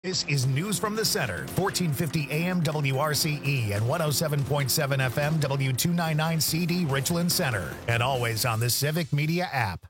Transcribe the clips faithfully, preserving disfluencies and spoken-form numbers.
This is News from the Center, fourteen fifty A M W R C E and one oh seven point seven F M W two ninety-nine C D Richland Center. And always on the Civic Media app.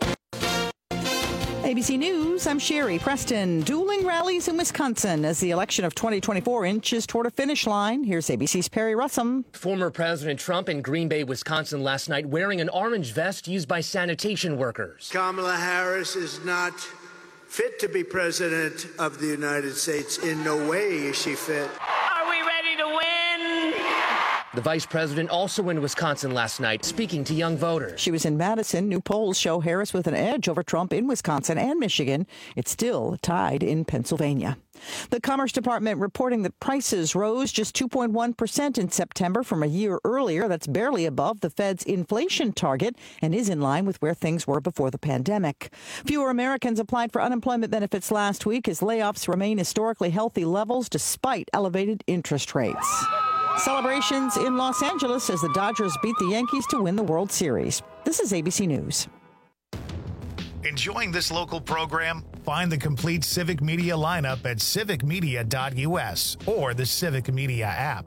A B C News, I'm Sherry Preston. Dueling rallies in Wisconsin as the election of twenty twenty-four inches toward a finish line. Here's A B C's Perry Russum. Former President Trump in Green Bay, Wisconsin last night wearing an orange vest used by sanitation workers. Kamala Harris is not fit to be president of the United States. In no way is she fit. Are we ready to win? The vice president also in Wisconsin last night, speaking to young voters. She was in Madison. New polls show Harris with an edge over Trump in Wisconsin and Michigan. It's still tied in Pennsylvania. The Commerce Department reporting that prices rose just two point one percent in September from a year earlier. That's barely above the Fed's inflation target and is in line with where things were before the pandemic. Fewer Americans applied for unemployment benefits last week as layoffs remain historically healthy levels despite elevated interest rates. Celebrations in Los Angeles as the Dodgers beat the Yankees to win the World Series. This is A B C News. Enjoying this local program? Find the complete Civic Media lineup at civic media dot U S or the Civic Media app.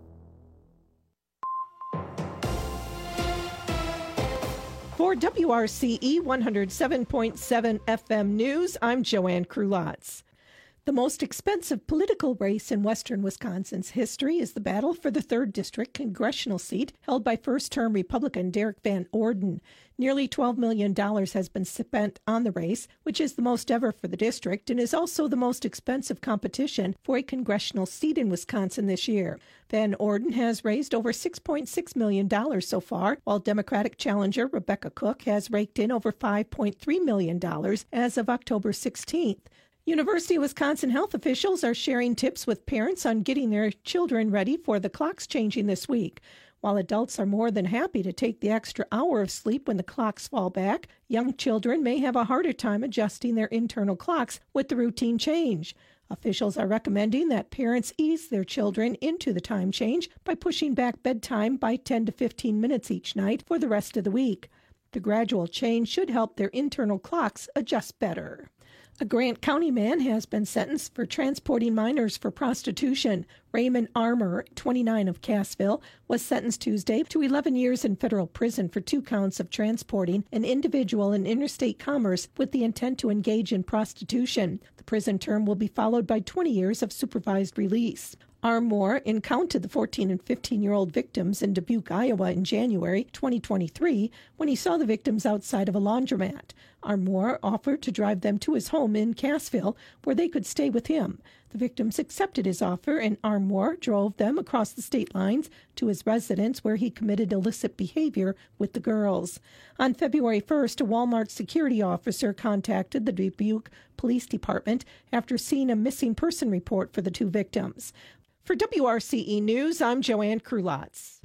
For W R C E one oh seven point seven F M News, I'm Joanne Krulotz. The most expensive political race in western Wisconsin's history is the battle for the third District congressional seat held by first-term Republican Derek Van Orden. Nearly twelve million dollars has been spent on the race, which is the most ever for the district and is also the most expensive competition for a congressional seat in Wisconsin this year. Van Orden has raised over six point six million dollars so far, while Democratic challenger Rebecca Cook has raked in over five point three million dollars as of October sixteenth. University of Wisconsin health officials are sharing tips with parents on getting their children ready for the clocks changing this week. While adults are more than happy to take the extra hour of sleep when the clocks fall back, young children may have a harder time adjusting their internal clocks with the routine change. Officials are recommending that parents ease their children into the time change by pushing back bedtime by ten to fifteen minutes each night for the rest of the week. The gradual change should help their internal clocks adjust better. A Grant County man has been sentenced for transporting minors for prostitution. Raymond Armour, twenty-nine, of Cassville, was sentenced Tuesday to eleven years in federal prison for two counts of transporting an individual in interstate commerce with the intent to engage in prostitution. The prison term will be followed by twenty years of supervised release. Armour encountered the fourteen and fifteen-year-old victims in Dubuque, Iowa in January twenty twenty-three when he saw the victims outside of a laundromat. Armour offered to drive them to his home in Cassville where they could stay with him. The victims accepted his offer and Armour drove them across the state lines to his residence where he committed illicit behavior with the girls. On February first, a Walmart security officer contacted the Dubuque Police Department after seeing a missing person report for the two victims. For W R C E News, I'm Joanne Krulotz.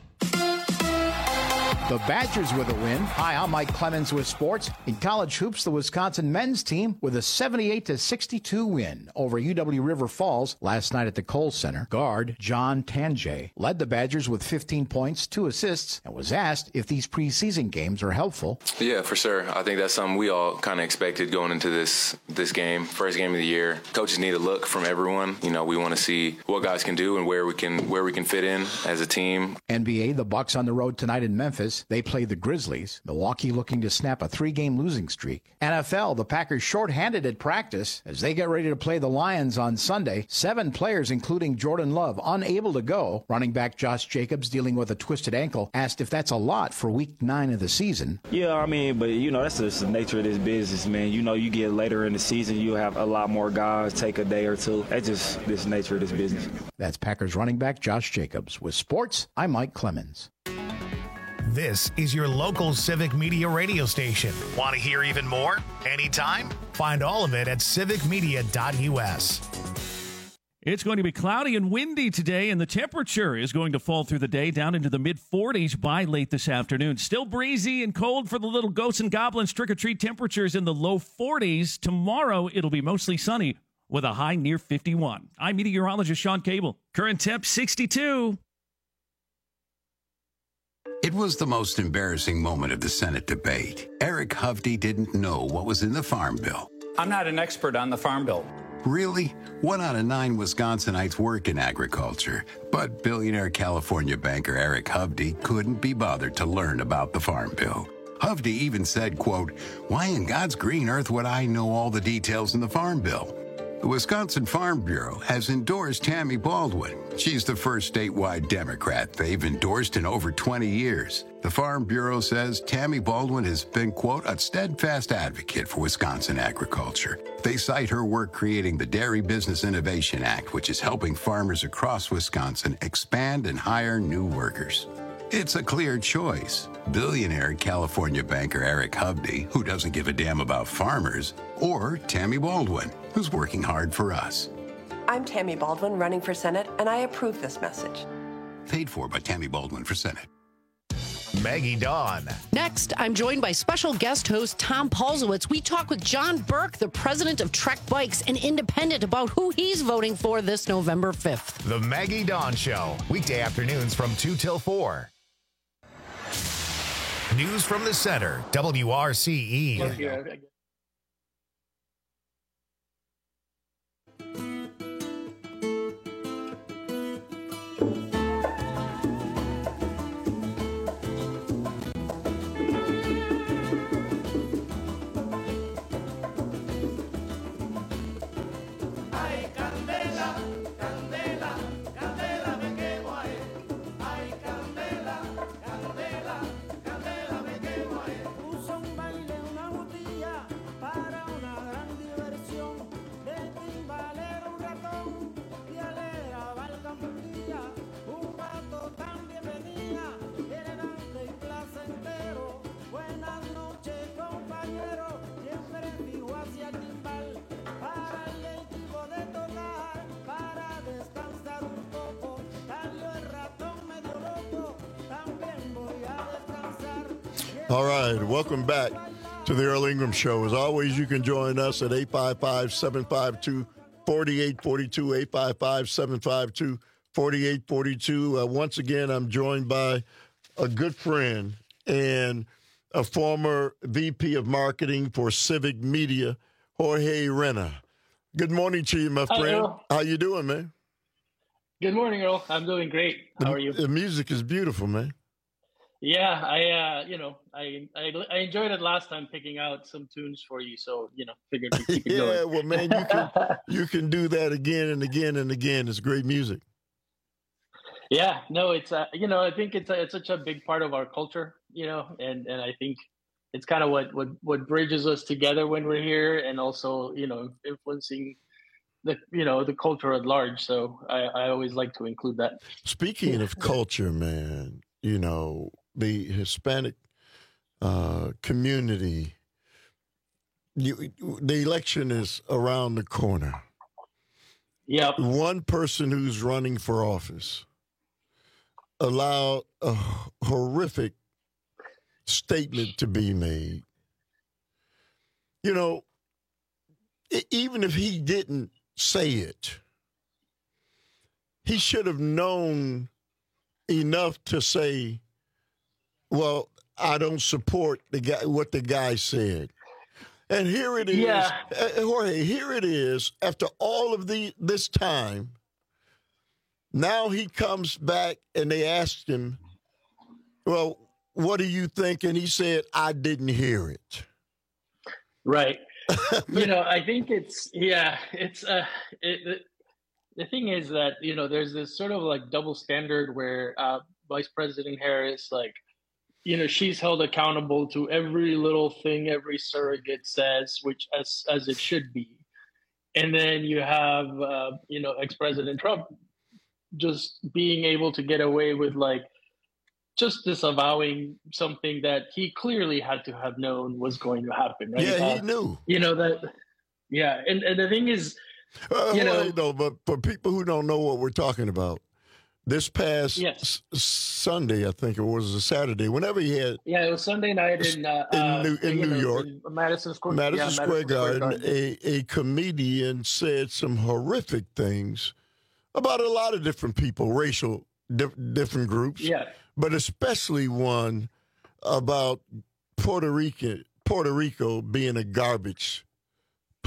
The Badgers with a win. Hi, I'm Mike Clemens with sports. In college hoops, the Wisconsin men's team with a seventy-eight to sixty-two win over U W River Falls last night at the Kohl Center. Guard John Tanjay led the Badgers with fifteen points, two assists, and was asked if these preseason games are helpful. Yeah, for sure. I think that's something we all kind of expected going into this this game, first game of the year. Coaches need a look from everyone. You know, we want to see what guys can do and where we can where we can fit in as a team. N B A, the Bucks on the road tonight in Memphis. They play the Grizzlies. Milwaukee looking to snap a three-game losing streak. N F L, the Packers shorthanded at practice as they get ready to play the Lions on Sunday. Seven players, including Jordan Love, unable to go. Running back Josh Jacobs, dealing with a twisted ankle, asked if that's a lot for week nine of the season. Yeah, I mean, but, you know, that's just the nature of this business, man. You know, you get later in the season, you have a lot more guys take a day or two. That's just this nature of this business. That's Packers running back Josh Jacobs. With sports, I'm Mike Clemens. This is your local Civic Media radio station. Want to hear even more? Anytime? Find all of it at civic media dot U S. It's going to be cloudy and windy today, and the temperature is going to fall through the day down into the mid forties by late this afternoon. Still breezy and cold for the little ghosts and goblins. Trick-or-treat temperatures in the low forties. Tomorrow, it'll be mostly sunny with a high near fifty-one. I'm meteorologist Sean Cable. Current temp sixty-two. It was the most embarrassing moment of the Senate debate. Eric Hovde didn't know what was in the Farm Bill. I'm not an expert on the Farm Bill. Really? One out of nine Wisconsinites work in agriculture, but billionaire California banker Eric Hovde couldn't be bothered to learn about the Farm Bill. Hovde even said, quote, "Why in God's green earth would I know all the details in the Farm Bill?" The Wisconsin Farm Bureau has endorsed Tammy Baldwin. She's the first statewide Democrat they've endorsed in over twenty years. The Farm Bureau says Tammy Baldwin has been, quote, "a steadfast advocate for Wisconsin agriculture." They cite her work creating the Dairy Business Innovation Act, which is helping farmers across Wisconsin expand and hire new workers. It's a clear choice. Billionaire California banker Eric Hovde, who doesn't give a damn about farmers, or Tammy Baldwin, who's working hard for us. I'm Tammy Baldwin, running for Senate, and I approve this message. Paid for by Tammy Baldwin for Senate. Maggie Dawn. Next, I'm joined by special guest host Tom Paulsowitz. We talk with John Burke, the president of Trek Bikes, an independent, about who he's voting for this November fifth. The Maggie Dawn Show, weekday afternoons from two till four. News from the center, W R C E. All right, welcome back to the Earl Ingram Show. As always, you can join us at eight five five, seven five two, four eight four two, eight five five, seven five two, four eight four two. Uh, once again, I'm joined by a good friend and a former V P of Marketing for Civic Media, Jorge Reyna. Good morning to you, my Hi, friend. Earl. How you doing, man? Good morning, Earl. I'm doing great. How the, are you? The music is beautiful, man. Yeah, I, uh, you know, I, I I enjoyed it last time picking out some tunes for you, so you know, figured to keep it yeah, going. well, man, you can you can do that again and again and again. It's great music. Yeah, no, it's uh, you know, I think it's a, it's such a big part of our culture, you know, and and I think it's kind of what what what bridges us together when we're here, and also you know, influencing the you know the culture at large. So I I always like to include that. Speaking of culture, man, you know, the Hispanic uh, community, you, the election is around the corner. Yep. One person who's running for office allowed a horrific statement to be made. You know, even if he didn't say it, he should have known enough to say, well, I don't support the guy, what the guy said. And here it is, yeah. uh, Jorge, here it is, after all of the this time, now he comes back and they asked him, well, what do you think? And he said, I didn't hear it. Right. you know, I think it's, yeah, it's, uh, it, it, the thing is that, you know, there's this sort of like double standard where uh, Vice President Harris, like, you know, she's held accountable to every little thing every surrogate says, which as as it should be. And then you have, uh, you know, ex-President Trump just being able to get away with like just disavowing something that he clearly had to have known was going to happen. Right? Yeah, he uh, knew. You know, that, yeah. And, and the thing is, uh, you know, well, no, but for people who don't know what we're talking about, this past yes. s- Sunday, I think it was a Saturday, whenever he had. Yeah, it was Sunday night in uh, in New, in you New know, York, in Madison Square, Madison, yeah, Square, Madison Garden, Square Garden. A, a comedian said some horrific things about a lot of different people, racial, di- different groups. Yeah. But especially one about Puerto Rico, Puerto Rico being a garbage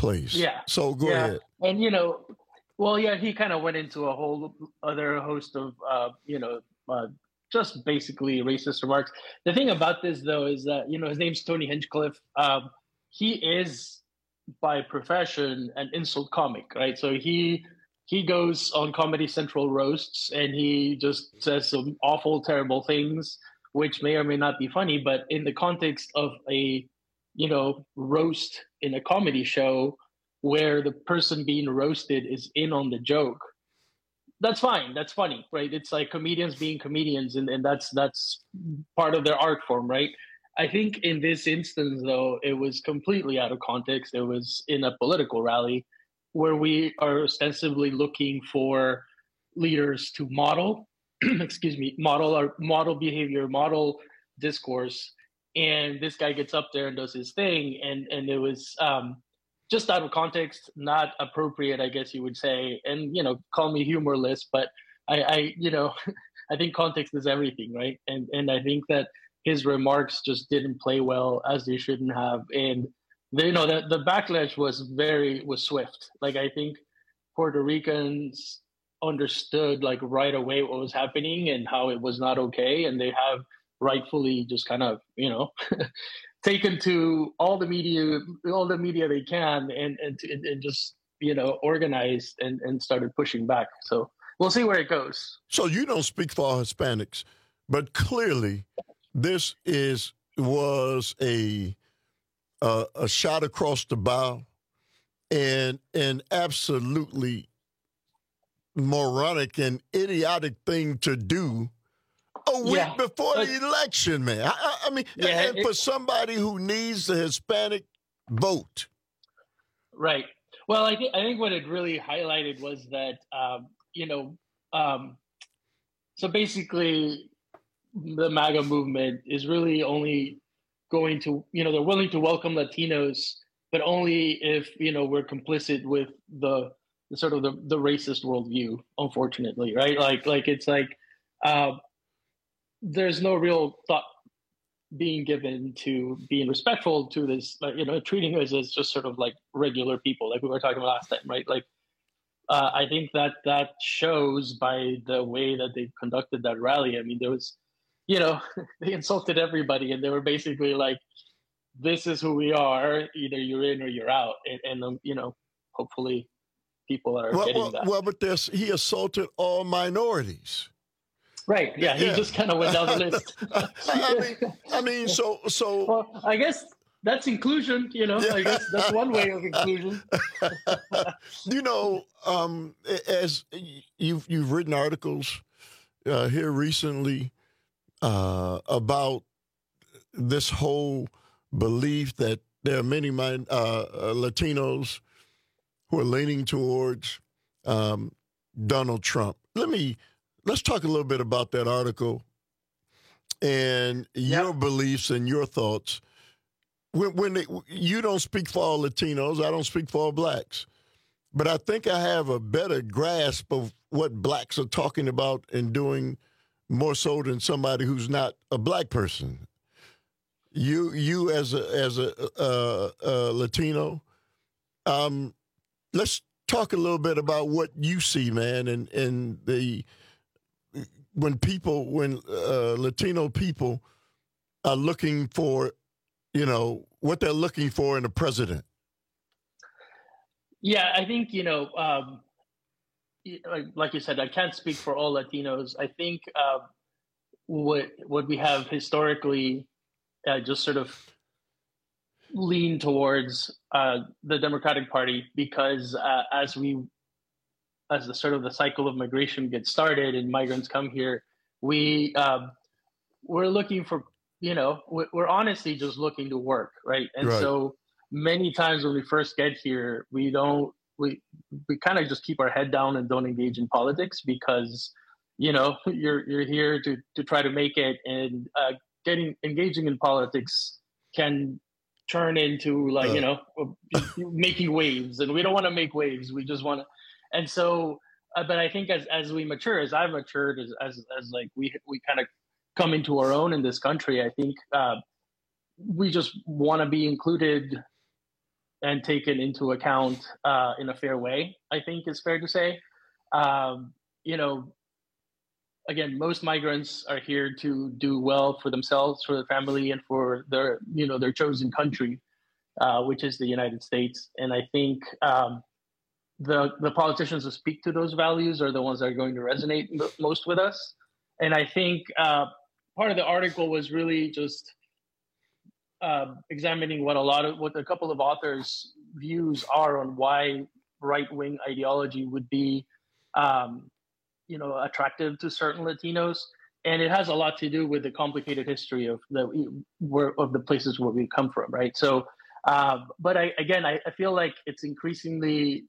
place. Yeah. So go yeah. ahead. And, you know, well, yeah, he kind of went into a whole other host of, uh, you know, uh, just basically racist remarks. The thing about this, though, is that, you know, his name's Tony Hinchcliffe. Um, he is, by profession, an insult comic, right? So he he goes on Comedy Central roasts and he just says some awful, terrible things, which may or may not be funny, but in the context of a, you know, roast in a comedy show where the person being roasted is in on the joke, that's fine. That's funny, right? It's like comedians being comedians, and, and that's that's part of their art form, right? I think in this instance, though, it was completely out of context. It was in a political rally where we are ostensibly looking for leaders to model, excuse me, model our model behavior, model discourse. And this guy gets up there and does his thing. And, and it was um, just out of context, not appropriate, I guess you would say. And, you know, call me humorless, but I, I you know, I think context is everything, right? And, and I think that his remarks just didn't play well, as they shouldn't have. And the, you know, the, the backlash was very, was swift. Like, I think Puerto Ricans understood like right away what was happening and how it was not okay. And they have rightfully just kind of, you know, taken to all the media, all the media they can and, and, and just, you know, organized and, and started pushing back. So we'll see where it goes. So you don't speak for all Hispanics, but clearly this is, was a, Uh, a shot across the bow, and an absolutely moronic and idiotic thing to do a week Yeah. before But- the election, man. I, I- I mean, Yeah, and it- for somebody who needs the Hispanic vote. Right. Well, I think I think what it really highlighted was that um, you know, um, so basically, the MAGA movement is really only going to, you know, they're willing to welcome Latinos, but only if, you know, we're complicit with the, the sort of the, the racist worldview, unfortunately, right? Like, like it's like uh, there's no real thought being given to being respectful to this, like, you know, treating us as just sort of like regular people, like we were talking about last time, right? Like, uh, I think that that shows by the way that they conducted that rally. I mean, there was, you know, they insulted everybody, and they were basically like, this is who we are, either you're in or you're out. And, and um, you know, hopefully people are Well, getting well, that. well, but there's, he assaulted all minorities. Right. Yeah. He Yeah. just kind of went down the list. I mean, I mean, so, so. Well, I guess that's inclusion, you know, I guess that's one way of inclusion. You know, um, as you've, you've written articles uh, here recently, Uh, about this whole belief that there are many min- uh, uh, Latinos who are leaning towards um, Donald Trump. Let me let's talk a little bit about that article and your Yep. beliefs and your thoughts. When, when they, you don't speak for all Latinos, I don't speak for all blacks, but I think I have a better grasp of what blacks are talking about and doing, more so than somebody who's not a black person. You, you as a as a, uh, uh, Latino, um, let's talk a little bit about what you see, man, and and the when people, when uh, Latino people are looking for, you know, what they're looking for in a president. Yeah, I think, you know, um, like you said, I can't speak for all Latinos. I think uh, what what we have historically uh, just sort of lean towards uh, the Democratic Party because uh, as we, as the sort of the cycle of migration gets started and migrants come here, we um, we're looking for, you know, we're honestly just looking to work, right? And Right. so many times when we first get here, we don't. We we kind of just keep our head down and don't engage in politics because, you know, you're you're here to to try to make it, and uh, getting engaging in politics can turn into like uh. you know making waves, and we don't want to make waves. We just want to, and so. Uh, but I think as as we mature, as I've matured, as as, as like we we kind of come into our own in this country, I think uh, we just want to be included and taken into account uh, in a fair way, I think is fair to say. Um, you know, again, most migrants are here to do well for themselves, for their family, and for their, you know, their chosen country, uh, which is the United States. And I think um, the the politicians who speak to those values are the ones that are going to resonate most with us. And I think uh, part of the article was really just uh, examining what a lot of what a couple of authors' views are on why right-wing ideology would be, um, you know, attractive to certain Latinos, and it has a lot to do with the complicated history of the where, of the places where we come from, right? So, uh, but I again, I, I feel like it's increasingly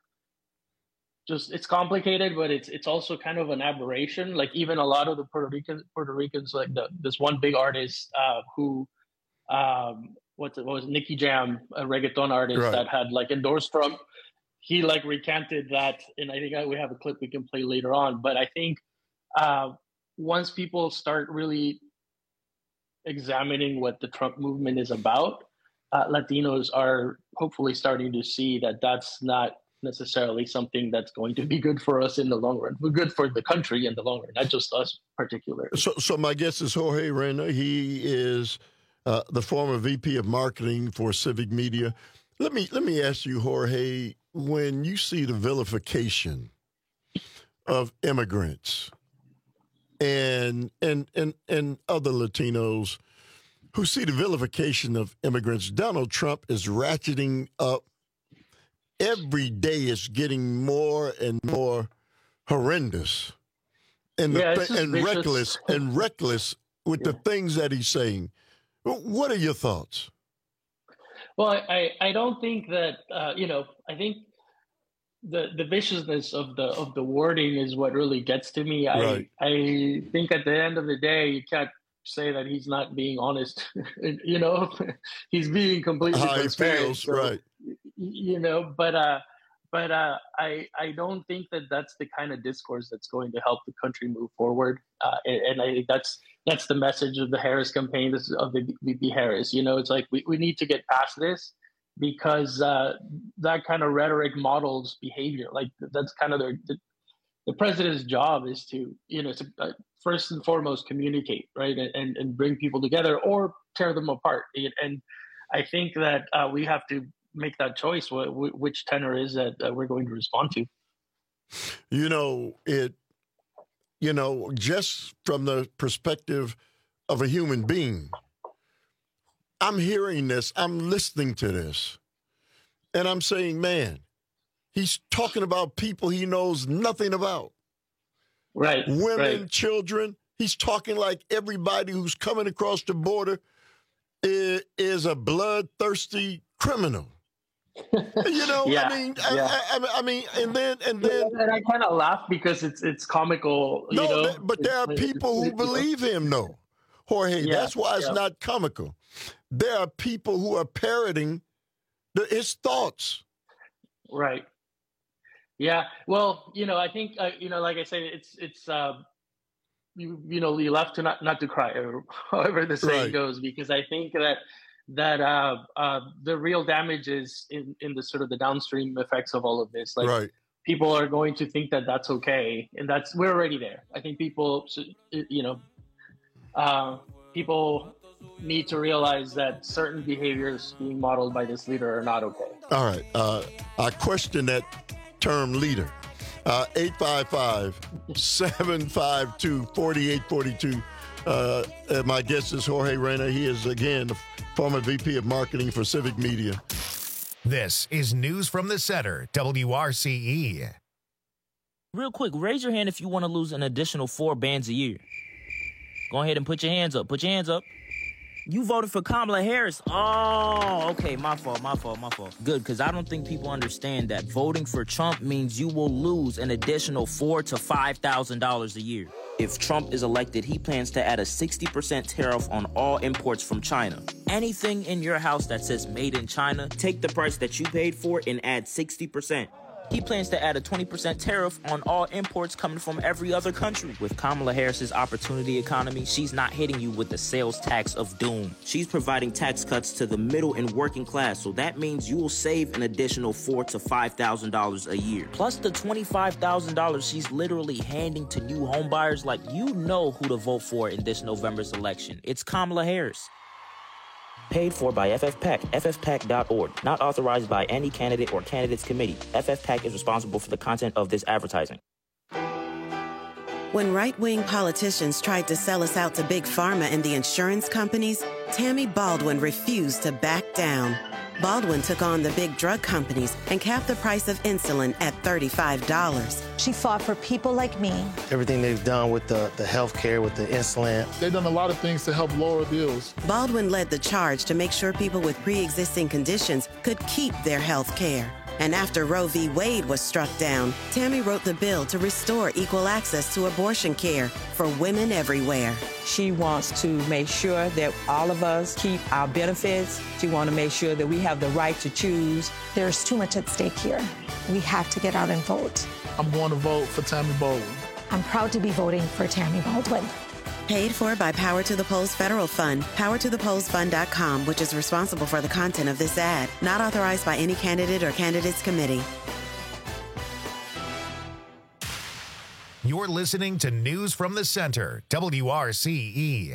just it's complicated, but it's it's also kind of an aberration. Like even a lot of the Puerto Ricans, Puerto Ricans, like the, this one big artist uh, who, um, what's it, what was it, Nicky Jam, a reggaeton artist right. that had like endorsed Trump. He like recanted that, and I think we have a clip we can play later on. But I think uh, once people start really examining what the Trump movement is about, uh, Latinos are hopefully starting to see that that's not necessarily something that's going to be good for us in the long run. We're good for the country in the long run, not just us particularly. So, so my guest is Jorge Reyna. He is uh, the former V P of marketing for Civic Media. Let me let me ask you, Jorge, when you see the vilification of immigrants and and and and other Latinos who see the vilification of immigrants, Donald Trump is ratcheting up. Every day it's getting more and more horrendous and, yeah, the, and vicious. reckless and reckless with yeah. the things that he's saying. What are your thoughts? Well, I, I don't think that, uh, you know, I think the, the viciousness of the of the wording is what really gets to me. Right. I I think at the end of the day, you can't say that he's not being honest. You know, he's being completely How transparent. he feels, so, right. You know, but uh, but uh, I I don't think that that's the kind of discourse that's going to help the country move forward. Uh, and, and I think that's that's the message of the Harris campaign, this is of the V P Harris. You know, it's like we, we need to get past this because uh, that kind of rhetoric models behavior. Like that's kind of their the, the president's job is to, you know, to, uh, first and foremost communicate, right, and and bring people together or tear them apart. And I think that uh, we have to make that choice, wh- which tenor is that uh, we're going to respond to. You know, it, you know, just from the perspective of a human being, I'm hearing this, I'm listening to this, and I'm saying, man, he's talking about people he knows nothing about. Right. Women, right. children. He's talking like everybody who's coming across the border is, is a bloodthirsty criminal. You know, yeah, I mean, yeah. I, I, I mean, and then, and then, and I kind of laugh because it's it's comical. You no, know? th- but there are people who believe him, though, Jorge. Yeah, that's why it's yeah. not comical. There are people who are parroting the, his thoughts. Right. Yeah. Well, you know, I think uh, you know, like I say, it's it's uh, you you know, you left to not not to cry, or however the saying Right. goes, because I think that. that uh, uh, the real damage is in, in the sort of the downstream effects of all of this. Like Right. people are going to think that that's okay. And that's, we're already there. I think people, you know, uh, people need to realize that certain behaviors being modeled by this leader are not okay. All right. Uh, I question that term leader. Uh, eight five five, seven five two, four eight four two. Uh, and my guest is Jorge Reyna. He is, again, the former V P of marketing for Civic Media. This is News from the Center, W R C E. Real quick, raise your hand if you want to lose an additional four bands a year. Go ahead and put your hands up. Put your hands up. You voted for Kamala Harris. Oh, okay. My fault, my fault, my fault. Good, because I don't think people understand that voting for Trump means you will lose an additional four to five thousand dollars a year. If Trump is elected, he plans to add a sixty percent tariff on all imports from China. Anything in your house that says made in China, take the price that you paid for and add sixty percent. He plans to add a twenty percent tariff on all imports coming from every other country. With Kamala Harris's opportunity economy, she's not hitting you with the sales tax of doom. She's providing tax cuts to the middle and working class, so that means you will save an additional four thousand to five thousand dollars a year. Plus the twenty-five thousand dollars she's literally handing to new homebuyers. Like, you know who to vote for in this November's election. It's Kamala Harris. Paid for by F F PAC, F F PAC dot org. Not authorized by any candidate or candidates committee. F F PAC is responsible for the content of this advertising. When right-wing politicians tried to sell us out to Big Pharma and the insurance companies, Tammy Baldwin refused to back down. Baldwin took on the big drug companies and capped the price of insulin at thirty-five dollars. She fought for people like me. Everything they've done with the, the health care, with the insulin. They've done a lot of things to help lower bills. Baldwin led the charge to make sure people with pre-existing conditions could keep their health care. And after Roe v. Wade was struck down, Tammy wrote the bill to restore equal access to abortion care for women everywhere. She wants to make sure that all of us keep our benefits. She wants to make sure that we have the right to choose. There's too much at stake here. We have to get out and vote. I'm going to vote for Tammy Baldwin. I'm proud to be voting for Tammy Baldwin. Paid for by Power to the Polls Federal Fund, power to the polls fund dot com, which is responsible for the content of this ad. Not authorized by any candidate or candidates committee. You're listening to News from the Center, W R C E.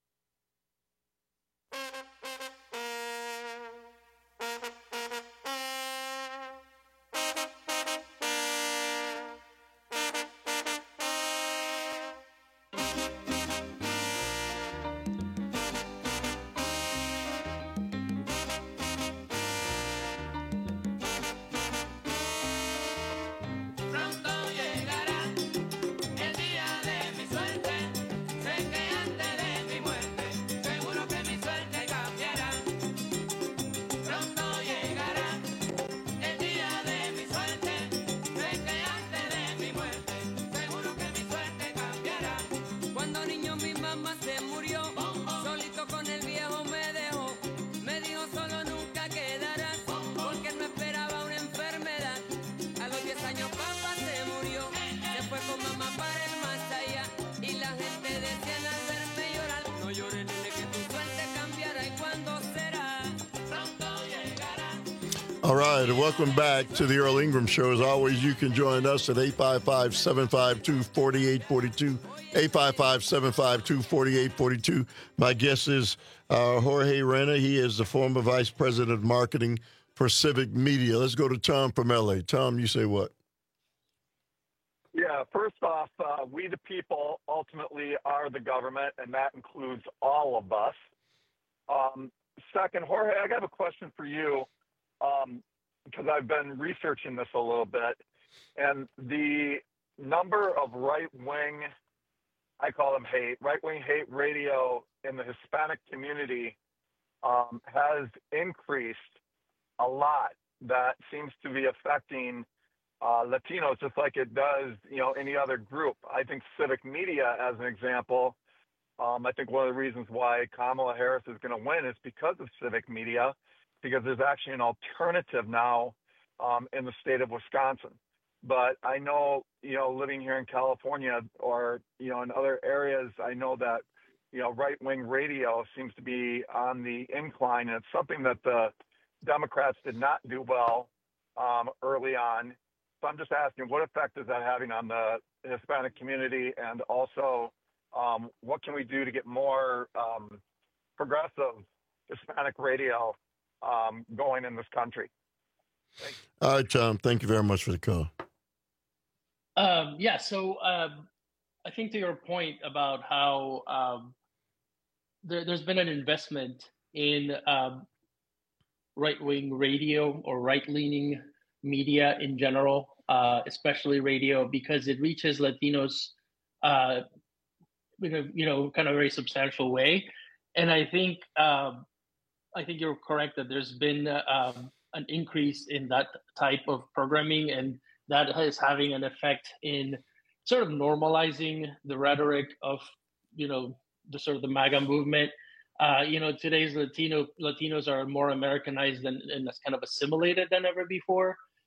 All right, and welcome back to the Earl Ingram Show. As always, you can join us at eight five five, seven five two, four eight four two, eight five five, seven five two, four eight four two. My guest is uh, Jorge Reyna. He is the former Vice President of Marketing for Civic Media. Let's go to Tom from L A. Tom, you say what? Yeah, first off, uh, we the people ultimately are the government, and that includes all of us. Um, second, Jorge, I got a question for you. Um, because I've been researching this a little bit, and the number of right-wing, I call them hate, right-wing hate radio in the Hispanic community um, has increased a lot. That seems to be affecting uh, Latinos just like it does, you know, any other group. I think Civic Media, as an example, um, I think one of the reasons why Kamala Harris is going to win is because of Civic Media, because there's actually an alternative now um, in the state of Wisconsin. But I know, you know, living here in California or, you know, in other areas, I know that, you know, right-wing radio seems to be on the incline. And it's something that the Democrats did not do well um, early on. So I'm just asking, what effect is that having on the Hispanic community? And also, um, what can we do to get more um, progressive Hispanic radio Um, going in this country? All right, Tom, thank you very much for the call. Um, yeah, so um, I think to your point about how um, there, there's been an investment in um, right-wing radio or right-leaning media in general, uh, especially radio, because it reaches Latinos uh, in a you know kind of very substantial way. And I think um, I think you're correct that there's been um, an increase in that type of programming, and that is having an effect in sort of normalizing the rhetoric of, you know, the sort of the MAGA movement. Uh, you know, today's Latino Latinos are more Americanized and, and kind of assimilated than ever before.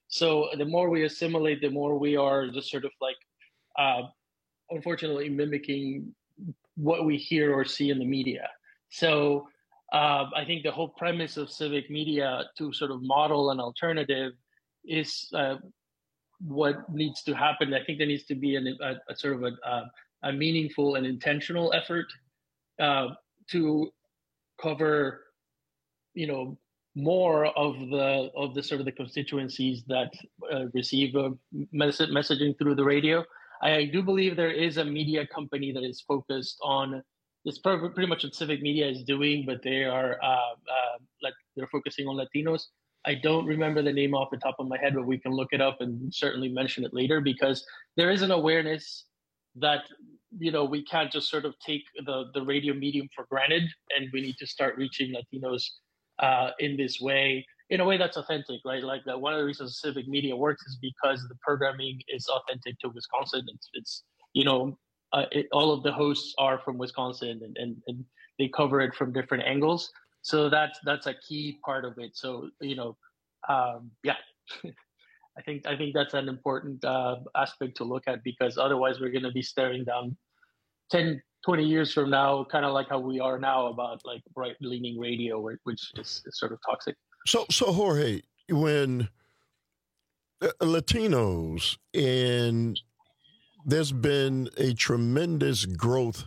So the more we assimilate, the more we are just sort of like, uh, unfortunately, mimicking what we hear or see in the media. So uh, I think the whole premise of civic media to sort of model an alternative is uh, what needs to happen. I think there needs to be an, a, a sort of a, a, a meaningful and intentional effort uh, to cover, you know, more of the of the sort of the constituencies that uh, receive a mess- messaging through the radio. I do believe there is a media company that is focused on this. Pretty much what Civic Media is doing, but they are uh, uh, like they're focusing on Latinos. I don't remember the name off the top of my head, but we can look it up and certainly mention it later, because there is an awareness that, you know, we can't just sort of take the the radio medium for granted, and we need to start reaching Latinos uh, in this way, in a way that's authentic, right? Like that, one of the reasons Civic Media works is because the programming is authentic to Wisconsin. It's, it's you know, uh, it, all of the hosts are from Wisconsin, and, and, and they cover it from different angles. So that's that's a key part of it. So, you know, um, yeah, I think I think that's an important uh, aspect to look at, because otherwise we're going to be staring down ten, twenty years from now, kind of like how we are now about like right-leaning radio, which is, is sort of toxic. So, so Jorge, when uh, Latinos, and there's been a tremendous growth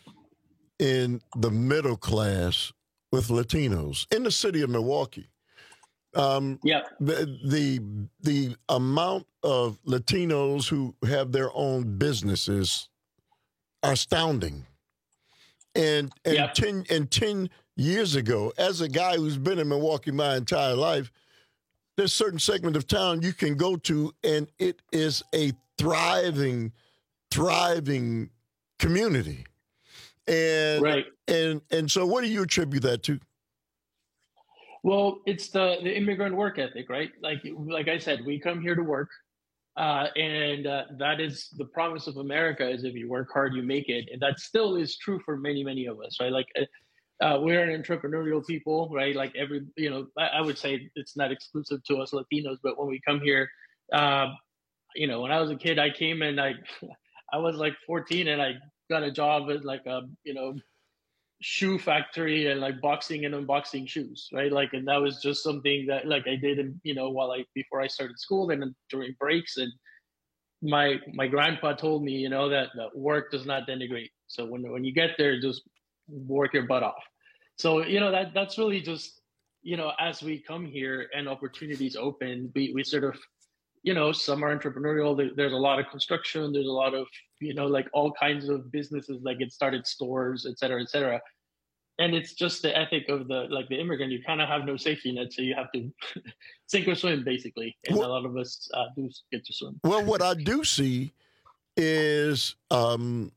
in the middle class with Latinos in the city of Milwaukee. Um, yeah. The, the the amount of Latinos who have their own businesses are astounding. And and yep. ten and ten years ago, as a guy who's been in Milwaukee my entire life, there's a certain segment of town you can go to, and it is a thriving, thriving community. And right. and and so, what do you attribute that to? Well, it's the the immigrant work ethic, right? Like like I said, we come here to work. Uh, and uh, that is the promise of America, is if you work hard, you make it. And that still is true for many, many of us, right? Like uh, we're an entrepreneurial people, right? Like every, you know, I, I would say it's not exclusive to us Latinos, but when we come here, uh, you know, when I was a kid, I came and I, I was like fourteen and I got a job at like a, you know, shoe factory and like boxing and unboxing shoes, right? Like, and that was just something that like I did, you know, while I, before I started school and during breaks. And my, my grandpa told me, you know, that, that work does not denigrate. So when, when you get there, just work your butt off. So, you know, that, that's really just, you know, as we come here and opportunities open, we, we sort of, you know, some are entrepreneurial. There, there's a lot of construction. There's a lot of, you know, like all kinds of businesses that get started, stores, et cetera, et cetera. And it's just the ethic of the, like the immigrant, you kind of have no safety net. So you have to sink or swim, basically. And well, a lot of us uh, do get to swim. Well, what I do see is, um,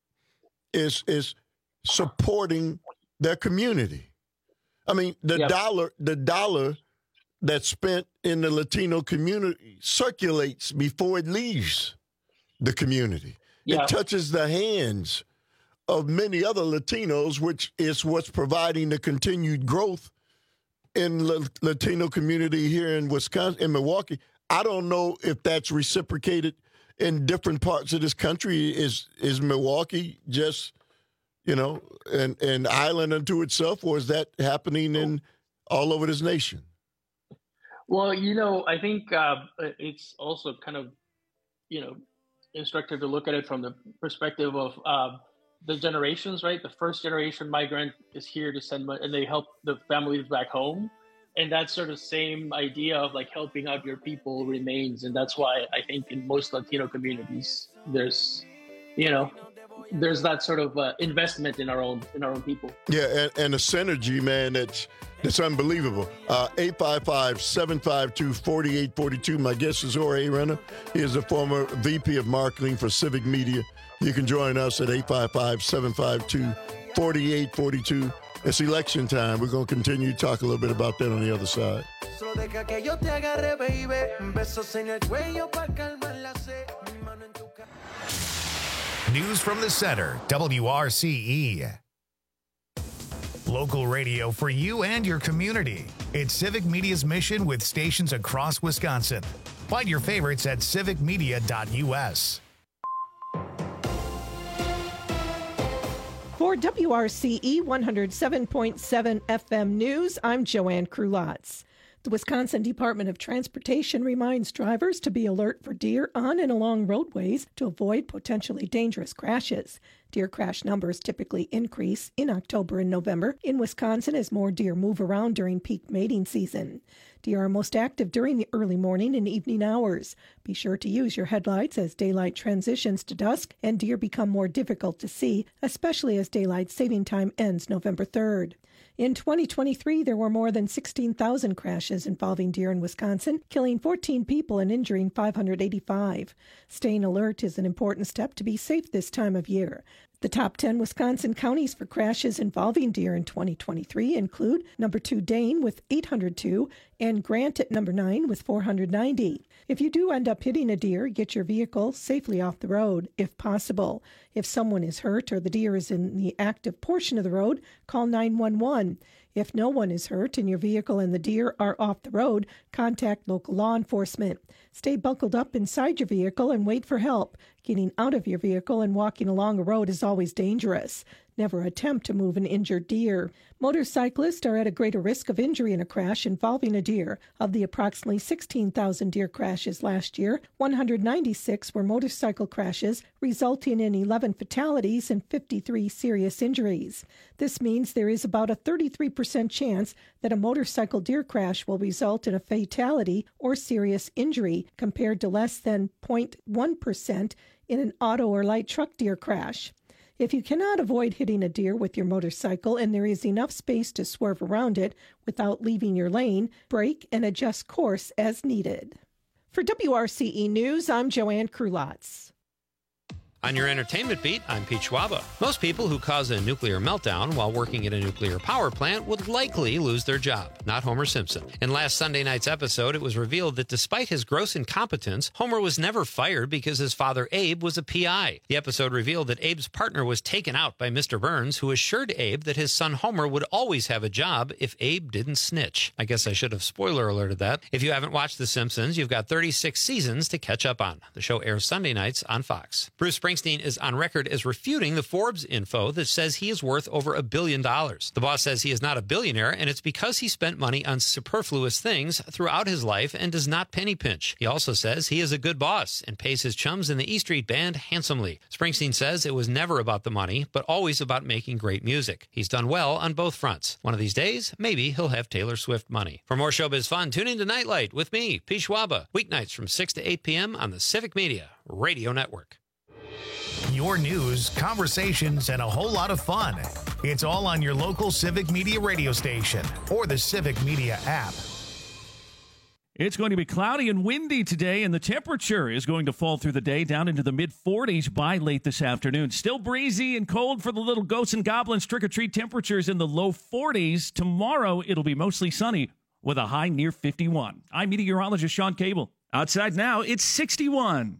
is, is supporting their community. I mean, the yep. dollar, the dollar that's spent in the Latino community circulates before it leaves the community. Yeah. It touches the hands of many other Latinos, which is what's providing the continued growth in the Latino community here in Wisconsin, in Milwaukee. I don't know if that's reciprocated in different parts of this country. Is is Milwaukee just, you know, an, an island unto itself, or is that happening in all over this nation? Well, you know, I think uh, it's also kind of, you know, instructive to look at it from the perspective of uh, the generations, right? The first generation migrant is here to send money, and they help the families back home. And that sort of same idea of like helping out your people remains. And that's why I think in most Latino communities, there's, you know, there's that sort of uh, investment in our own in our own people. Yeah, and, and a synergy, man, that's that's unbelievable. Uh, eight five five, seven five two, four eight four two. My guest is Jorge Reyna. He is the former V P of Marketing for Civic Media. You can join us at eight five five, seven five two, four eight four two. It's election time. We're going to continue to talk a little bit about that on the other side. News from the center, W R C E. Local radio for you and your community. It's Civic Media's mission with stations across Wisconsin. Find your favorites at civic media dot u s. For W R C E one oh seven point seven F M News, I'm Joanne Krulotz. The Wisconsin Department of Transportation reminds drivers to be alert for deer on and along roadways to avoid potentially dangerous crashes. Deer crash numbers typically increase in October and November in Wisconsin as more deer move around during peak mating season. Deer are most active during the early morning and evening hours. Be sure to use your headlights as daylight transitions to dusk and deer become more difficult to see, especially as daylight saving time ends November third. In twenty twenty-three, there were more than sixteen thousand crashes involving deer in Wisconsin, killing fourteen people and injuring five hundred eighty-five. Staying alert is an important step to be safe this time of year. The top ten Wisconsin counties for crashes involving deer in twenty twenty-three include number two Dane with eight hundred two and Grant at number nine with four hundred ninety. If you do end up hitting a deer, get your vehicle safely off the road, if possible. If someone is hurt or the deer is in the active portion of the road, call nine one one. If no one is hurt and your vehicle and the deer are off the road, contact local law enforcement. Stay buckled up inside your vehicle and wait for help. Getting out of your vehicle and walking along a road is always dangerous. Never attempt to move an injured deer. Motorcyclists are at a greater risk of injury in a crash involving a deer. Of the approximately sixteen thousand deer crashes last year, one hundred ninety-six were motorcycle crashes, resulting in eleven fatalities and fifty-three serious injuries. This means there is about a thirty-three percent chance that a motorcycle deer crash will result in a fatality or serious injury, compared to less than zero point one percent in an auto or light truck deer crash. If you cannot avoid hitting a deer with your motorcycle and there is enough space to swerve around it without leaving your lane, brake and adjust course as needed. For W R C E News, I'm Joanne Krulotz. On your entertainment beat, I'm Pete Schwaba. Most people who cause a nuclear meltdown while working at a nuclear power plant would likely lose their job, not Homer Simpson. In last Sunday night's episode, it was revealed that despite his gross incompetence, Homer was never fired because his father Abe was a P I. The episode revealed that Abe's partner was taken out by Mister Burns, who assured Abe that his son Homer would always have a job if Abe didn't snitch. I guess I should have spoiler alerted that. If you haven't watched The Simpsons, you've got thirty-six seasons to catch up on. The show airs Sunday nights on Fox. Bruce Springsteen is on record as refuting the Forbes info that says he is worth over a billion dollars. The boss says he is not a billionaire, and it's because he spent money on superfluous things throughout his life and does not penny pinch. He also says he is a good boss and pays his chums in the E Street Band handsomely. Springsteen says it was never about the money, but always about making great music. He's done well on both fronts. One of these days, maybe he'll have Taylor Swift money. For more showbiz fun, tune in to Nightlight with me, Pete Schwaba, weeknights from six to eight p.m. on the Civic Media Radio Network. Your news, conversations, and a whole lot of fun. It's all on your local Civic Media radio station or the Civic Media app. It's going to be cloudy and windy today, and the temperature is going to fall through the day down into the mid forties by late this afternoon. Still breezy and cold for the little ghosts and goblins. Trick-or-treat temperatures in the low forties. Tomorrow, it'll be mostly sunny with a high near fifty-one. I'm meteorologist Sean Cable. Outside now, it's sixty-one.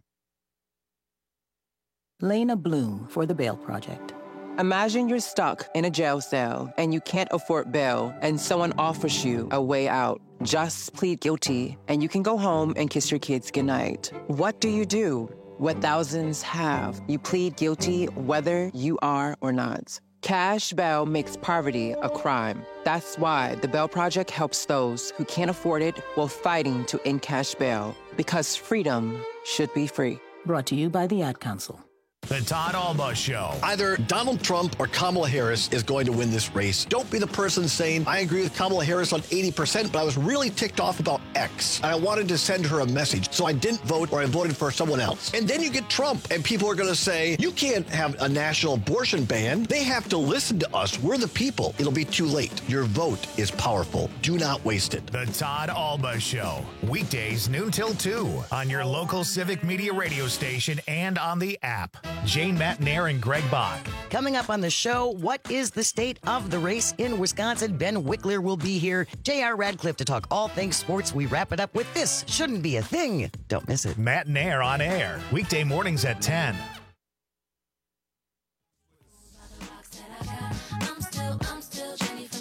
Lena Bloom for the Bail Project. Imagine you're stuck in a jail cell and you can't afford bail and someone offers you a way out. Just plead guilty and you can go home and kiss your kids goodnight. What do you do? What thousands have. You plead guilty whether you are or not. Cash bail makes poverty a crime. That's why the Bail Project helps those who can't afford it while fighting to end cash bail. Because freedom should be free. Brought to you by the Ad Council. The Todd Alba Show. Either Donald Trump or Kamala Harris is going to win this race. Don't be the person saying, I agree with Kamala Harris on eighty percent, but I was really ticked off about X. And I wanted to send her a message, so I didn't vote or I voted for someone else. And then you get Trump, and people are going to say, you can't have a national abortion ban. They have to listen to us. We're the people. It'll be too late. Your vote is powerful. Do not waste it. The Todd Alba Show. Weekdays noon till two on your local Civic Media radio station and on the app. Jane Matnair and Greg Bach. Coming up on the show, what is the state of the race in Wisconsin? Ben Wickler will be here. J R Radcliffe to talk all things sports. We wrap it up with This Shouldn't Be a Thing. Don't miss it. Matnair on air. Weekday mornings at ten. I'm still, I'm still Jenny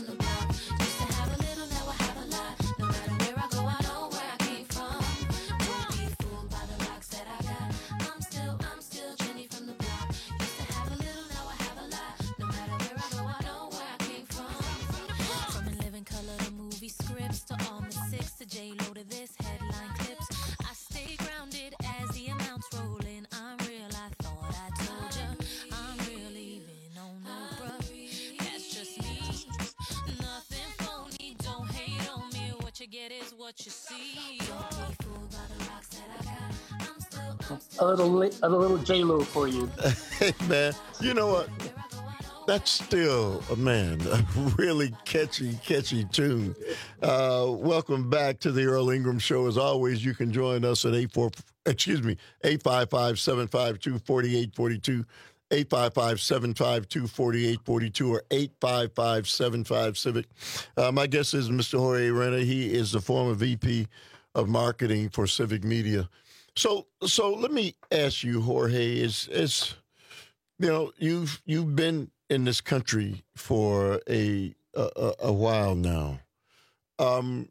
A little, a little J-Lo for you. Hey, man, you know what? That's still, a man, a really catchy, catchy tune. Uh, welcome back to the Earl Ingram Show. As always, you can join us at eight four, excuse me, eight five five, seven five two, four eight four two, eight five five, seven five two, four eight four two, or eight five five, seven five, Civic. Uh, my guest is Mister Jorge Reyna. He is the former V P of Marketing for Civic Media. So, so let me ask you, Jorge, is, is you know, you've you've been in this country for a a, a while now. Um,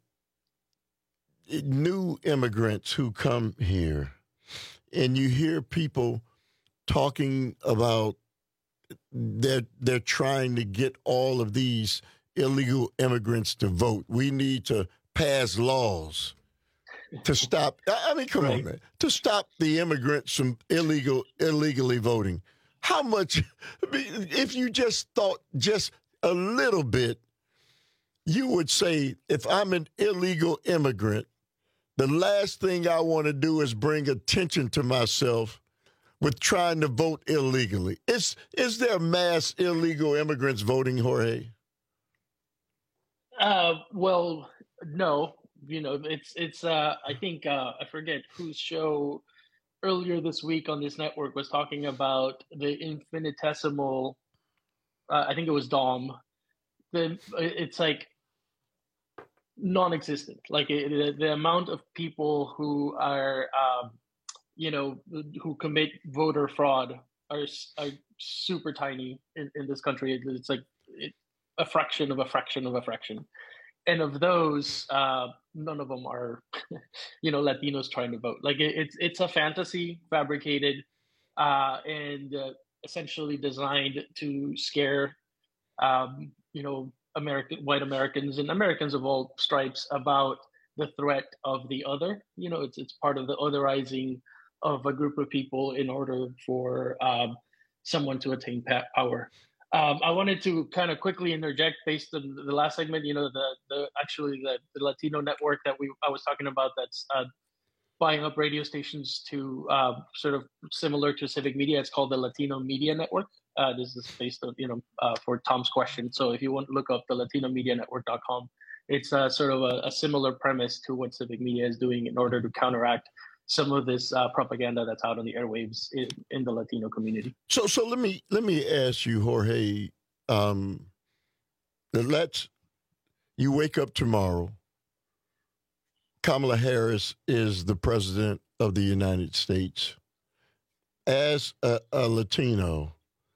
new immigrants who come here, and you hear people talking about they're they're trying to get all of these illegal immigrants to vote. We need to pass laws to stop. I mean, come right. on, man, to stop the immigrants from illegal illegally voting. How much, if you just thought just a little bit, you would say, if I'm an illegal immigrant, the last thing I want to do is bring attention to myself with trying to vote illegally. Is, is there mass illegal immigrants voting, Jorge? Uh, well, no. You know, it's, it's. Uh, I think, uh, I forget whose show earlier this week on this network was talking about the infinitesimal, uh, I think it was Dom, the, it's like non-existent. Like it, the, the amount of people who are, um, you know, who commit voter fraud are, are super tiny in, in this country. It, it's like it, a fraction of a fraction of a fraction. And of those, uh, none of them are, you know, Latinos trying to vote. Like it, it's it's a fantasy fabricated uh, and uh, essentially designed to scare, um, you know, American white Americans and Americans of all stripes about the threat of the other. You know, it's it's part of the otherizing of a group of people in order for um, someone to attain power. Um, I wanted to kind of quickly interject based on the last segment, you know, the the actually the, the Latino network that we I was talking about that's uh, buying up radio stations to uh, sort of similar to Civic Media. It's called the Latino Media Network. Uh, this is based on, you know, uh, for Tom's question. So if you want to look up the latino media network dot com, it's uh, sort of a, a similar premise to what Civic Media is doing in order to counteract some of this uh, propaganda that's out on the airwaves in, in the Latino community. So, so let me let me ask you, Jorge. Um, let's you wake up tomorrow. Kamala Harris is the president of the United States. As a, a Latino,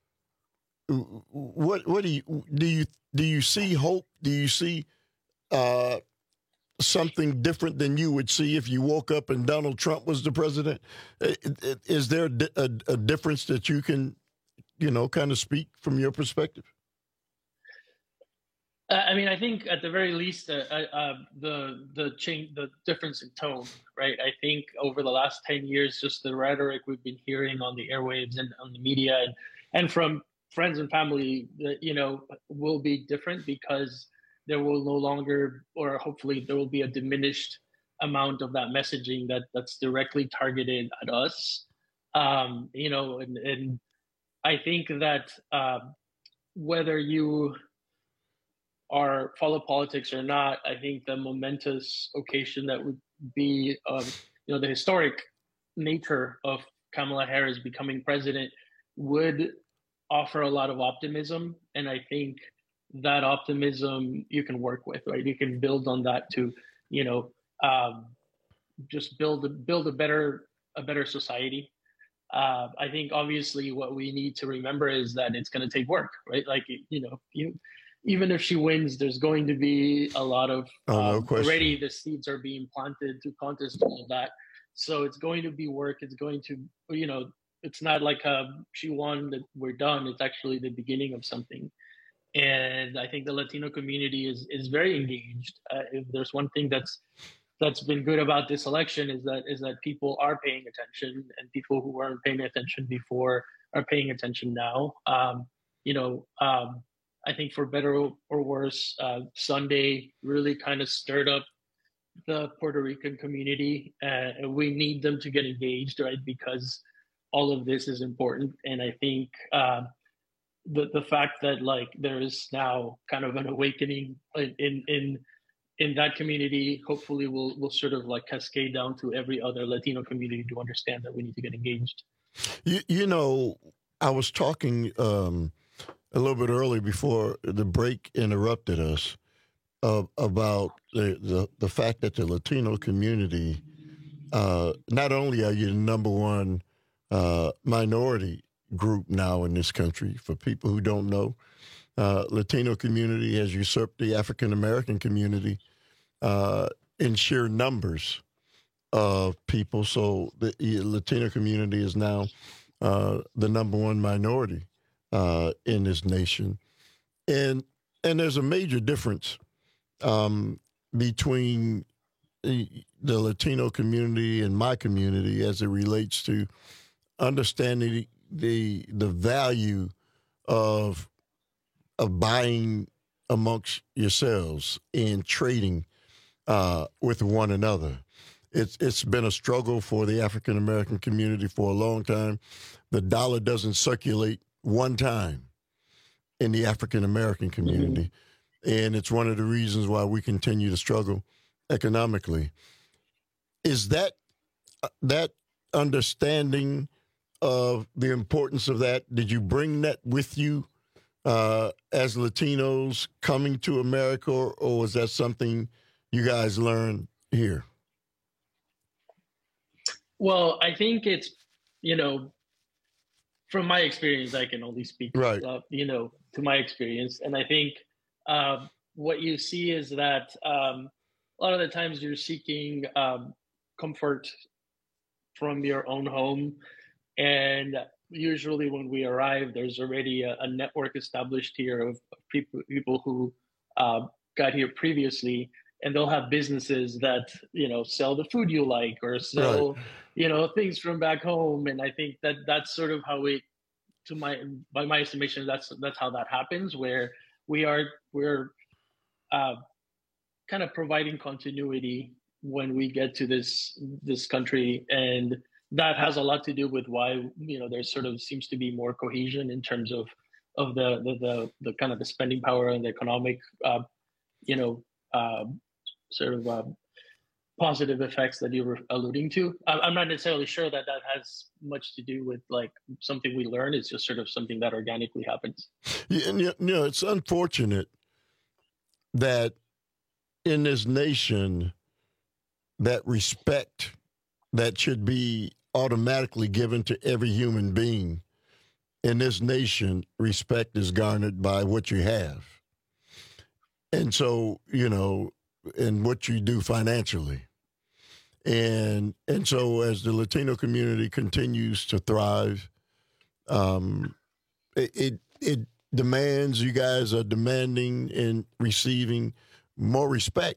what what do you do? You do you see hope? Do you see uh, something different than you would see if you woke up and Donald Trump was the president? Is there a, a difference that you can, you know, kind of speak from your perspective? I mean, I think at the very least, uh, uh, the the change, the difference in tone, right? I think over the last ten years, just the rhetoric we've been hearing on the airwaves and on the media, and and from friends and family, that you know, will be different because there will no longer, or hopefully, there will be a diminished amount of that messaging that that's directly targeted at us. Um, you know, and, and I think that uh, whether you are follow politics or not, I think the momentous occasion that would be, um, you know, the historic nature of Kamala Harris becoming president would offer a lot of optimism. And I think that optimism you can work with, right? You can build on that to, you know, um, just build a, build a better a better society. Uh, I think obviously what we need to remember is that it's going to take work, right? Like, you know, you. Even if she wins, there's going to be a lot of oh, no um, already the seeds are being planted to contest all of that. So it's going to be work. It's going to, you know, it's not like uh, she won that we're done. It's actually the beginning of something. And I think the Latino community is is very engaged. Uh, if there's one thing that's that's been good about this election is that is that people are paying attention, and people who weren't paying attention before are paying attention now. Um, you know. Um, I think for better or worse, uh, Sunday really kind of stirred up the Puerto Rican community. Uh, we need them to get engaged, right? Because all of this is important. And I think uh, the the fact that like there is now kind of an awakening in in in, in that community, hopefully will will sort of like cascade down to every other Latino community to understand that we need to get engaged. You, you know, I was talking um, a little bit early before the break interrupted us uh, about the, the the fact that the Latino community, uh, not only are you the number one uh, minority group now in this country, for people who don't know, uh, Latino community has usurped the African American community uh, in sheer numbers of people. So the Latino community is now uh, the number one minority uh, in this nation. And and there's a major difference um, between the, the Latino community and my community as it relates to understanding the the value of of buying amongst yourselves and trading uh, with one another. It's it's been a struggle for the African American community for a long time. The dollar doesn't circulate one time in the African American community, mm-hmm. and it's one of the reasons why we continue to struggle economically. Is that that understanding of the importance of that? Did you bring that with you uh, as Latinos coming to America, or, or was that something you guys learned here? Well, I think it's, you know, from my experience, I can only speak, right. uh, you know, to my experience. And I think uh, what you see is that um, a lot of the times you're seeking um, comfort from your own home. And usually when we arrive, there's already a, a network established here of people, people who uh, got here previously. And they'll have businesses that, you know, sell the food you like or sell, right. you know, things from back home. And I think that that's sort of how we, to my, by my estimation, that's that's how that happens, where we are, we're uh, kind of providing continuity when we get to this this country. And that has a lot to do with why, you know, there sort of seems to be more cohesion in terms of of the the the, the kind of the spending power and the economic, uh, you know, uh, sort of uh, positive effects that you were alluding to. I'm not necessarily sure that that has much to do with like something we learn. It's just sort of something that organically happens. Yeah, and you know, it's unfortunate that in this nation, that respect that should be automatically given to every human being in this nation, respect is garnered by what you have. And so, you know, and what you do financially. And and so as the Latino community continues to thrive, um, it, it it demands, you guys are demanding and receiving more respect.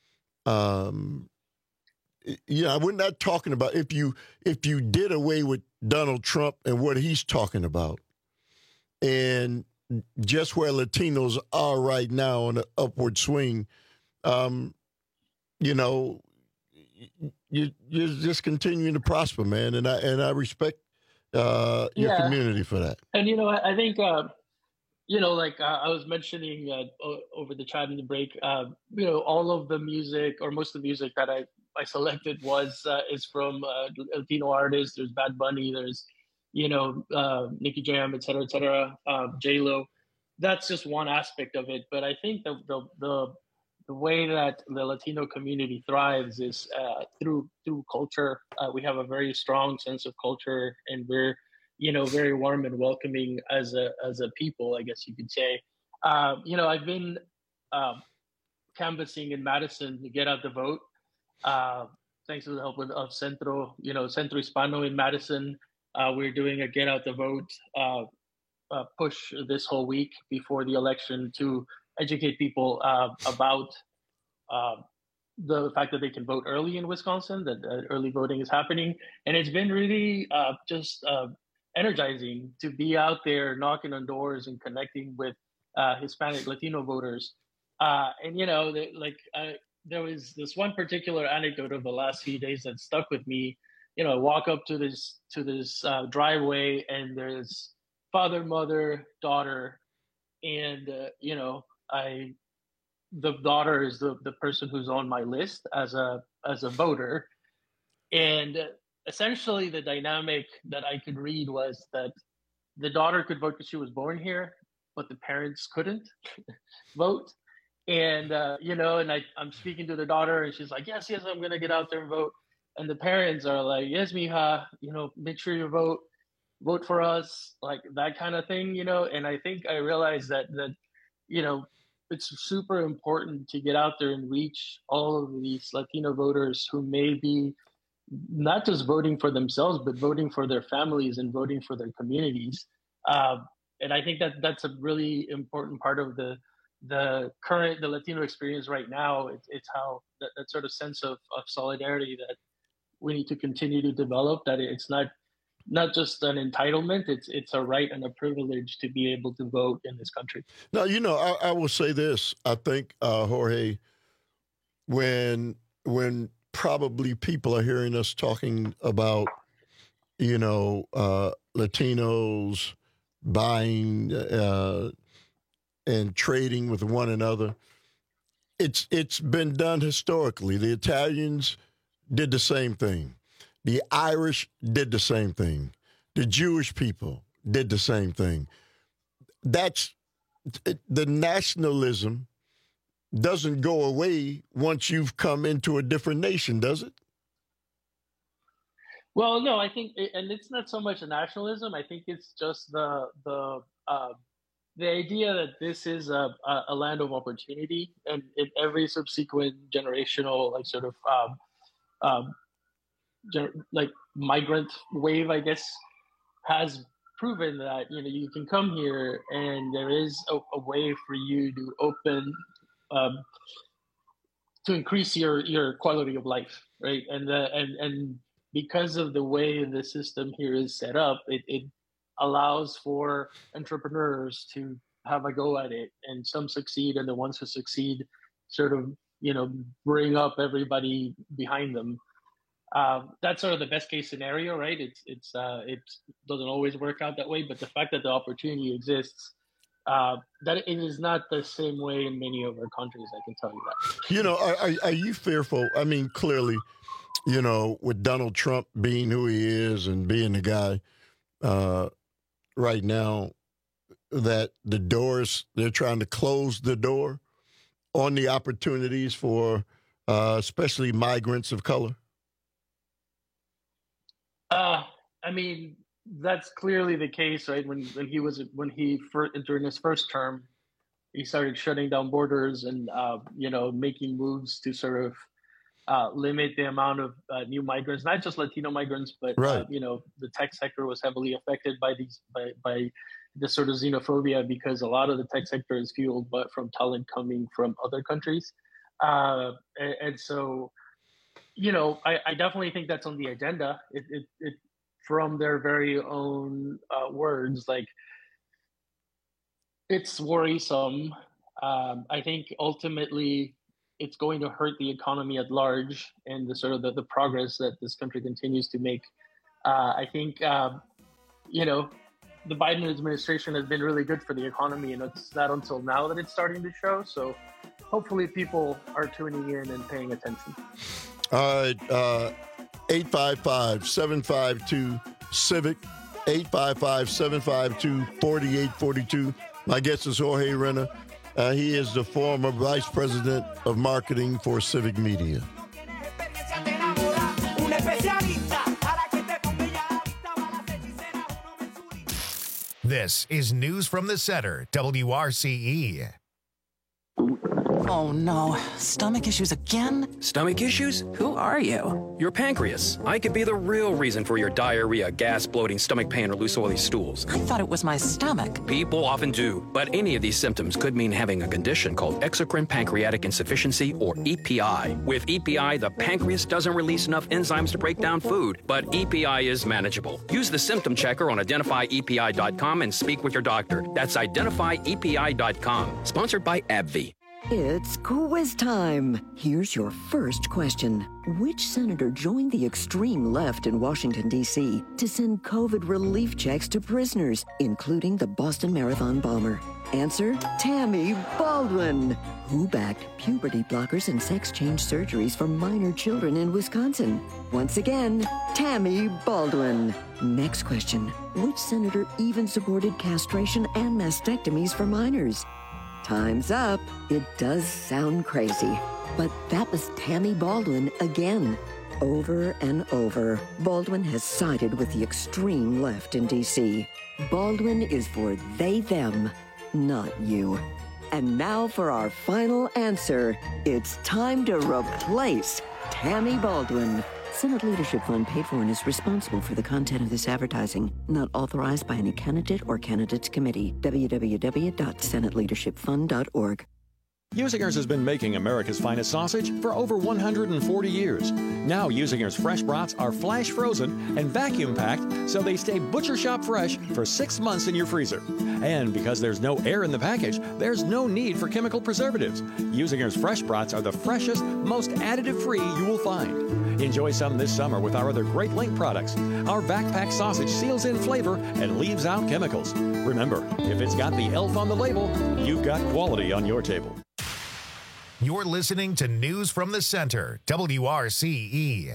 Um, you know, we're not talking about if you if you did away with Donald Trump and what he's talking about, and just where Latinos are right now on an upward swing, um, you know, you you're just continuing to prosper, man, and I and I respect uh, your yeah. community for that. And you know, I, I think uh, you know, like uh, I was mentioning uh, o- over the chat in the break, uh, you know, all of the music or most of the music that I, I selected was uh, is from uh, Latino artists. There's Bad Bunny, there's you know uh, Nicky Jam, et cetera, et cetera, uh, J Lo. That's just one aspect of it, but I think the the the The way that the Latino community thrives is uh, through through culture. Uh, we have a very strong sense of culture, and we're, you know, very warm and welcoming as a as a people, I guess you could say. Uh, you know, I've been um, canvassing in Madison to get out the vote, uh, thanks to the help of, of Centro, you know, Centro Hispano in Madison. Uh, we're doing a get out the vote uh, uh, push this whole week before the election to educate people uh, about uh, the fact that they can vote early in Wisconsin, that uh, early voting is happening. And it's been really uh, just uh, energizing to be out there knocking on doors and connecting with uh, Hispanic Latino voters. Uh, and, you know, they, like uh, there was this one particular anecdote of the last few days that stuck with me. You know, I walk up to this to this uh, driveway, and there's father, mother, daughter, and uh, you know, I the daughter is the the person who's on my list as a as a voter, and essentially the dynamic that I could read was that the daughter could vote because she was born here, but the parents couldn't vote. And, uh, you know, and I, I'm speaking to the daughter, and she's like, yes, yes, I'm going to get out there and vote. And the parents are like, yes, mija, you know, make sure you vote, vote for us, like that kind of thing, you know. And I think I realized that, that, you know, it's super important to get out there and reach all of these Latino voters who may be not just voting for themselves, but voting for their families and voting for their communities. Uh, and I think that that's a really important part of the the current, the Latino experience right now. It's, it's how that, that sort of sense of, of solidarity that we need to continue to develop, that it's not not just an entitlement, it's it's a right and a privilege to be able to vote in this country. Now, you know, I, I will say this. I think, uh, Jorge, when when probably people are hearing us talking about, you know, uh, Latinos buying uh, and trading with one another, it's it's been done historically. The Italians did the same thing. The Irish did the same thing. The Jewish people did the same thing. That's the nationalism doesn't go away once you've come into a different nation, does it? Well, no, I think, and it's not so much a nationalism. I think it's just the the uh, the idea that this is a, a land of opportunity, and in every subsequent generational, like sort of um, um, gen- like migrant wave, I guess, has proven that, you know, you can come here and there is a, a way for you to open. Um, to increase your, your quality of life, right? And the, and and because of the way the system here is set up, it, it allows for entrepreneurs to have a go at it, and some succeed, and the ones who succeed sort of, you know, bring up everybody behind them. Um, that's sort of the best case scenario, right? It's it's uh, it doesn't always work out that way, but the fact that the opportunity exists. Uh, that it is not the same way in many of our countries, I can tell you that. You know, are, are you fearful? I mean, clearly, you know, with Donald Trump being who he is and being the guy uh, right now, that the doors, they're trying to close the door on the opportunities for uh, especially migrants of color? Uh, I mean, that's clearly the case, right? When when he was when he first, during his first term, he started shutting down borders and uh, you know, making moves to sort of uh, limit the amount of uh, new migrants, not just Latino migrants, but right. uh, you know, the tech sector was heavily affected by these by by this sort of xenophobia, because a lot of the tech sector is fueled but from talent coming from other countries, uh, and, and so you know, I, I definitely think that's on the agenda. It it. it from their very own uh, words, like, it's worrisome. Um, I think ultimately it's going to hurt the economy at large and the sort of the, the progress that this country continues to make. Uh, I think, uh, you know, the Biden administration has been really good for the economy, and it's not until now that it's starting to show. So hopefully people are tuning in and paying attention. All right. Uh... eight five five, seven five two, CIVIC, eight five five, seven five two, four eight four two. My guest is Jorge Reyna. Uh, he is the former Vice President of Marketing for Civic Media. This is News from the Center, W R C E. Oh, no. Stomach issues again? Stomach issues? Who are you? Your pancreas. I could be the real reason for your diarrhea, gas, bloating, stomach pain, or loose oily stools. I thought it was my stomach. People often do, but any of these symptoms could mean having a condition called exocrine pancreatic insufficiency, or E P I. With E P I, the pancreas doesn't release enough enzymes to break down food, but E P I is manageable. Use the symptom checker on identify E P I dot com and speak with your doctor. That's identify E P I dot com. Sponsored by AbbVie. It's quiz time. Here's your first question. Which senator joined the extreme left in Washington, D C to send COVID relief checks to prisoners, including the Boston Marathon bomber? Answer, Tammy Baldwin. Who backed puberty blockers and sex change surgeries for minor children in Wisconsin? Once again, Tammy Baldwin. Next question. Which senator even supported castration and mastectomies for minors? Time's up. It does sound crazy, but that was Tammy Baldwin again. Over and over, Baldwin has sided with the extreme left in D C. Baldwin is for they, them, not you. And now for our final answer. It's time to replace Tammy Baldwin. Senate Leadership Fund paid for and is responsible for the content of this advertising. Not authorized by any candidate or candidates committee. w w w dot senate leadership fund dot org. Usinger's has been making America's finest sausage for over one hundred forty years. Now Usinger's fresh brats are flash frozen and vacuum packed so they stay butcher shop fresh for six months in your freezer. And because there's no air in the package, there's no need for chemical preservatives. Usinger's fresh brats are the freshest, most additive-free you will find. Enjoy some this summer with our other great Link products. Our vac-packed sausage seals in flavor and leaves out chemicals. Remember, if it's got the elf on the label, you've got quality on your table. You're listening to News from the Center, W R C E.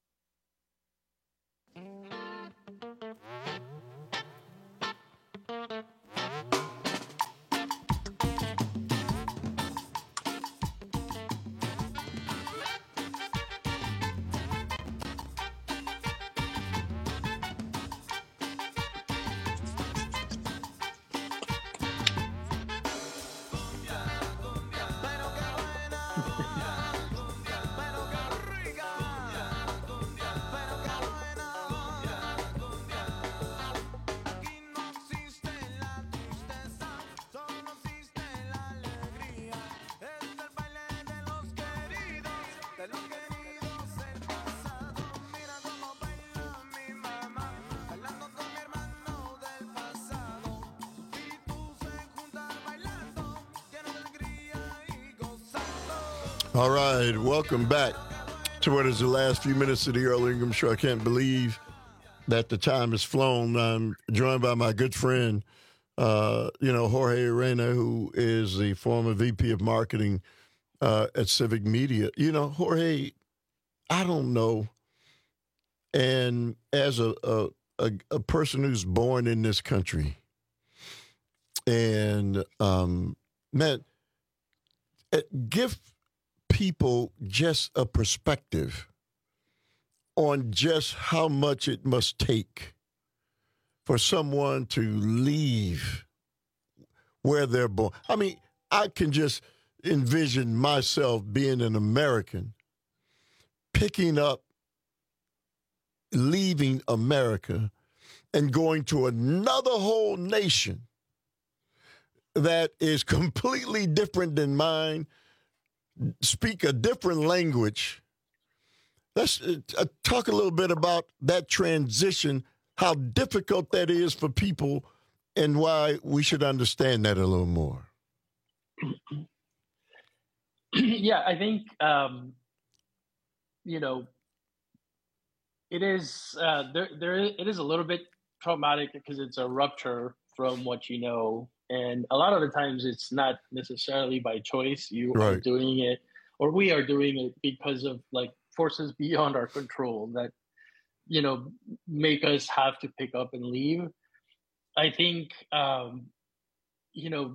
All right, welcome back to what is the last few minutes of the Earl Ingram Show. I can't believe that the time has flown. I'm joined by my good friend, uh, you know, Jorge Arena, who is the former V P of Marketing uh, at Civic Media. You know, Jorge, I don't know, and as a, a, a, a person who's born in this country, and, um, man, give people just a perspective on just how much it must take for someone to leave where they're born. I mean, I can just envision myself being an American, picking up, leaving America, and going to another whole nation that is completely different than mine, speak a different language. Let's uh, talk a little bit about that transition, how difficult that is for people, and why we should understand that a little more. Yeah, I think, um, you know, it is, uh, there, there, it is a little bit traumatic because it's a rupture from what you know. And a lot of the times it's not necessarily by choice. You right. are doing it, or we are doing it because of like forces beyond our control that, you know, make us have to pick up and leave. I think, um, you know,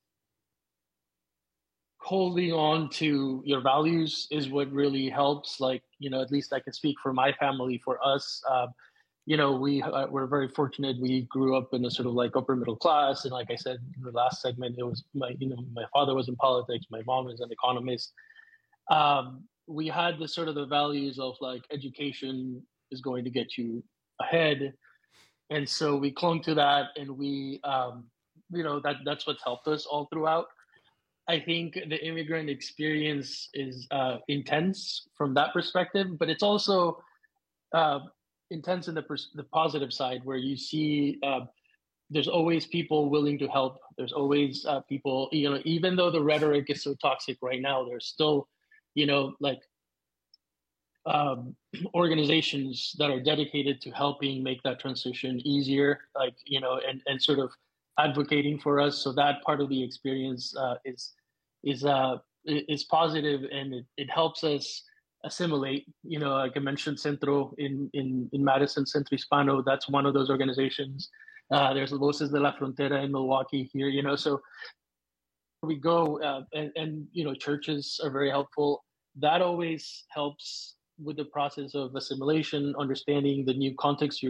holding on to your values is what really helps. Like, you know, at least I can speak for my family, for us. Uh, You know, we uh, we're very fortunate. We grew up in a sort of like upper middle class, and like I said in the last segment, it was my you know my father was in politics, my mom is an economist. Um, we had the sort of the values of like education is going to get you ahead, and so we clung to that, and we um, you know that that's what's helped us all throughout. I think the immigrant experience is uh, intense from that perspective, but it's also uh, intense in the, pers- the positive side, where you see uh, there's always people willing to help. There's always uh, people, you know, even though the rhetoric is so toxic right now, there's still, you know, like um, organizations that are dedicated to helping make that transition easier, like, you know, and, and sort of advocating for us. So that part of the experience uh, is, is, uh, is positive, and it, it helps us assimilate. You know, like I mentioned, Centro in, in, in Madison, Centro Hispano, that's one of those organizations. Uh, there's Voces de la Frontera in Milwaukee here, you know, so we go uh, and, and, you know, churches are very helpful. That always helps with the process of assimilation, understanding the new context you're